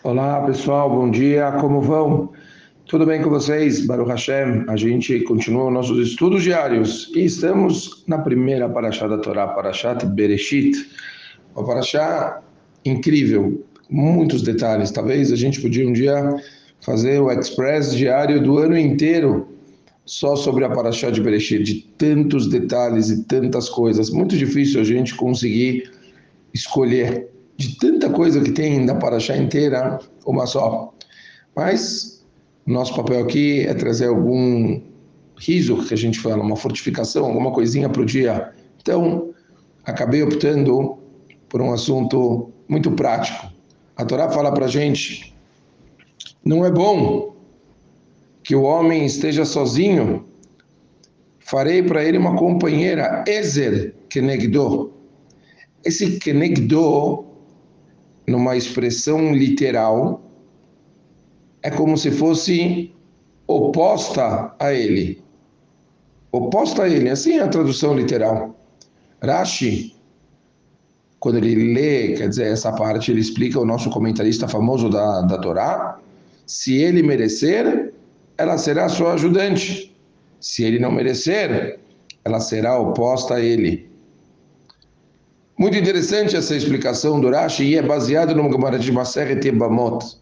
Olá pessoal, bom dia, como vão? Tudo bem com vocês? Baruch Hashem, a gente continua nossos estudos diários e estamos na primeira parashá da Torá, Parashat Bereshit, uma parashá incrível, muitos detalhes. Talvez a gente podia um dia fazer o express diário do ano inteiro só sobre a parashá de Bereshit, de tantos detalhes e tantas coisas. Muito difícil a gente conseguir escolher de tanta coisa que tem da Parashá inteira, uma só. Mas nosso papel aqui é trazer algum riso, que a gente fala, uma fortificação, alguma coisinha para o dia. Então, acabei optando por um assunto muito prático. A Torá fala para a gente, não é bom que o homem esteja sozinho, farei para ele uma companheira, Ezer Kenegdo. Esse Kenegdo, numa expressão literal, é como se fosse oposta a ele. Oposta a ele, assim é a tradução literal. Rashi, quando ele lê, quer dizer, essa parte, ele explica, o nosso comentarista famoso da Torá, se ele merecer, ela será sua ajudante. Se ele não merecer, ela será oposta a ele. Muito interessante essa explicação do Rashi e é baseado no Gemara de Maseret Yebamot.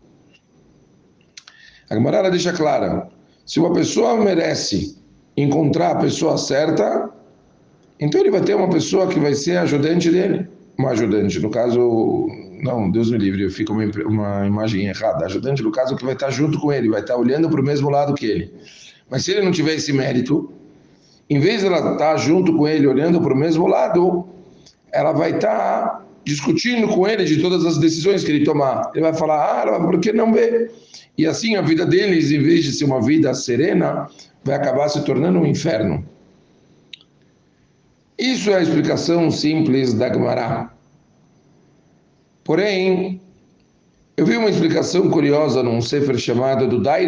A Gemara deixa clara, se uma pessoa merece encontrar a pessoa certa, então ele vai ter uma pessoa que vai ser ajudante dele. Uma ajudante, no caso, não, Deus me livre, eu fico uma imagem errada. Ajudante, no caso, que vai estar junto com ele, vai estar olhando para o mesmo lado que ele. Mas se ele não tiver esse mérito, em vez de ela estar junto com ele, olhando para o mesmo lado, ela vai estar discutindo com ele de todas as decisões que ele tomar. Ele vai falar, por que não ver? E assim a vida deles, em vez de ser uma vida serena, vai acabar se tornando um inferno. Isso é a explicação simples da Gemara. Porém, eu vi uma explicação curiosa num sefer chamado do Dai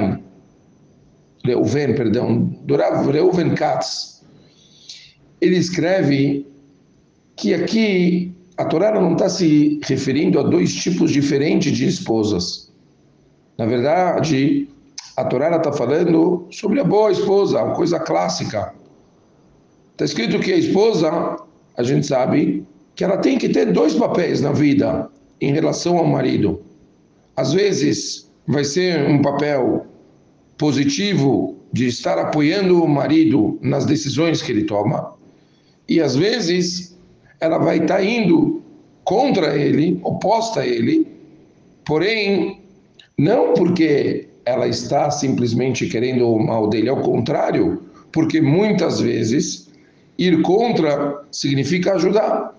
Reuven, do Rav Reuven Katz. Ele escreve que aqui a Torá não está se referindo a dois tipos diferentes de esposas. Na verdade, a Torá está falando sobre a boa esposa, uma coisa clássica. Está escrito que a esposa, a gente sabe, que ela tem que ter dois papéis na vida em relação ao marido. Às vezes vai ser um papel positivo de estar apoiando o marido nas decisões que ele toma, e às vezes ela vai estar indo contra ele, oposta a ele, porém, não porque ela está simplesmente querendo o mal dele, ao contrário, porque muitas vezes ir contra significa ajudar.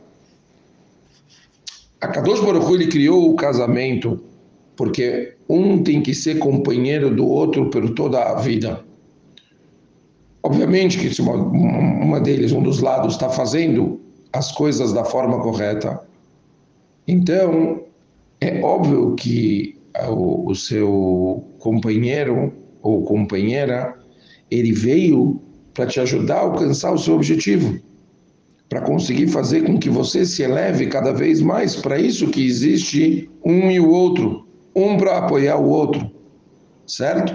A Kadosh Baruch Hu, ele criou o casamento porque um tem que ser companheiro do outro por toda a vida. Obviamente que se uma deles, um dos lados, está fazendo as coisas da forma correta, então é óbvio que o seu companheiro ou companheira, ele veio para te ajudar a alcançar o seu objetivo, para conseguir fazer com que você se eleve cada vez mais. Para isso que existe um e o outro, um para apoiar o outro, certo?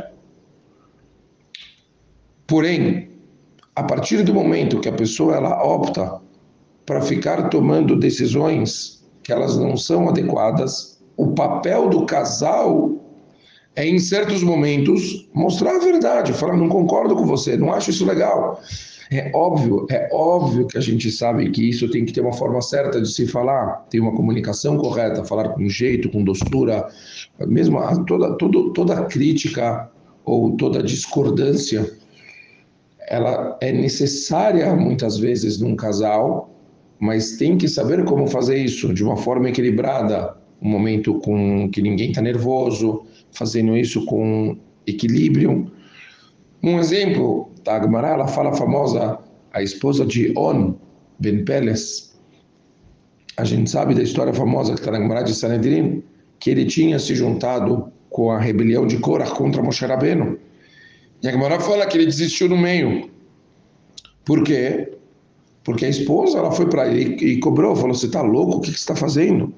Porém, a partir do momento que a pessoa ela opta para ficar tomando decisões que elas não são adequadas, o papel do casal é, em certos momentos, mostrar a verdade, falar, não concordo com você, não acho isso legal. É óbvio que a gente sabe que isso tem que ter uma forma certa de se falar, tem uma comunicação correta, falar com jeito, com doçura, mesmo toda crítica ou toda discordância, ela é necessária muitas vezes num casal, mas tem que saber como fazer isso de uma forma equilibrada, um momento com que ninguém está nervoso, fazendo isso com equilíbrio. Um exemplo, a Gemara, ela fala a famosa, a esposa de On Ben Peles. A gente sabe da história famosa que está na Gemara de Sanedrim, que ele tinha se juntado com a rebelião de Korah contra Moshe Rabbeinu. E a Gemara fala que ele desistiu no meio. Por quê? Porque a esposa ela foi para ele e cobrou, falou, você está louco? O que você está fazendo?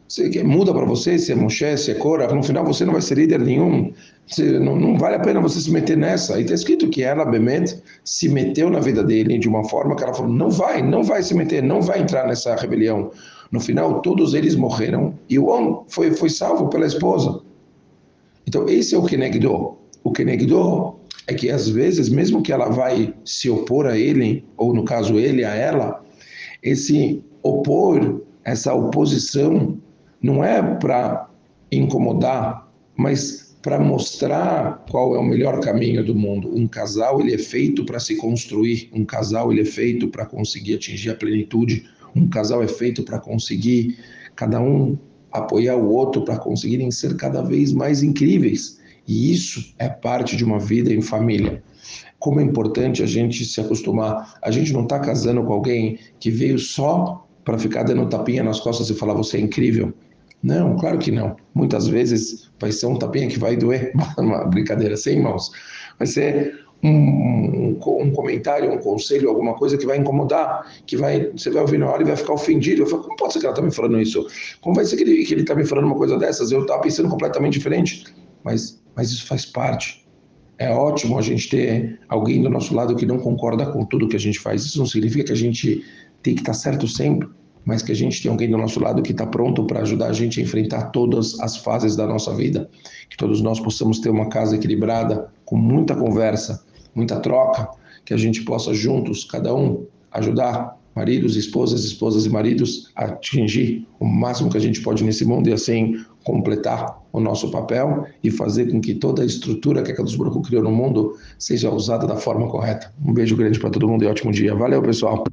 Muda para você se é Moshe, se é Korah, no final você não vai ser líder nenhum, não vale a pena você se meter nessa. E está escrito que ela, Bemet, se meteu na vida dele de uma forma que ela falou, não vai se meter, não vai entrar nessa rebelião. No final, todos eles morreram e o homem foi salvo pela esposa. Então, esse é o Kenegdo. O Kenegdo é que, às vezes, mesmo que ela vai se opor a ele, ou no caso ele a ela, esse opor, essa oposição, não é para incomodar, mas para mostrar qual é o melhor caminho do mundo. Um casal ele é feito para se construir, um casal ele é feito para conseguir atingir a plenitude, um casal é feito para conseguir cada um apoiar o outro para conseguirem ser cada vez mais incríveis. E isso é parte de uma vida em família. Como é importante a gente se acostumar. A gente não está casando com alguém que veio só para ficar dando tapinha nas costas e falar você é incrível. Não, claro que não. Muitas vezes vai ser um tapinha que vai doer, uma brincadeira sem mãos. Vai ser um comentário, um conselho, alguma coisa que vai incomodar, você vai ouvir na hora e vai ficar ofendido. Eu falo, como pode ser que ela está me falando isso? Como vai ser que ele está me falando uma coisa dessas? Eu estava pensando completamente diferente. Mas isso faz parte. É ótimo a gente ter alguém do nosso lado que não concorda com tudo que a gente faz. Isso não significa que a gente tem que estar certo sempre, mas que a gente tem alguém do nosso lado que está pronto para ajudar a gente a enfrentar todas as fases da nossa vida. Que todos nós possamos ter uma casa equilibrada, com muita conversa, muita troca, que a gente possa juntos, cada um, ajudar maridos, esposas e maridos a atingir o máximo que a gente pode nesse mundo e assim completar o nosso papel e fazer com que toda a estrutura que a Kadosh Baruch Hu criou no mundo seja usada da forma correta. Um beijo grande para todo mundo e ótimo dia. Valeu, pessoal!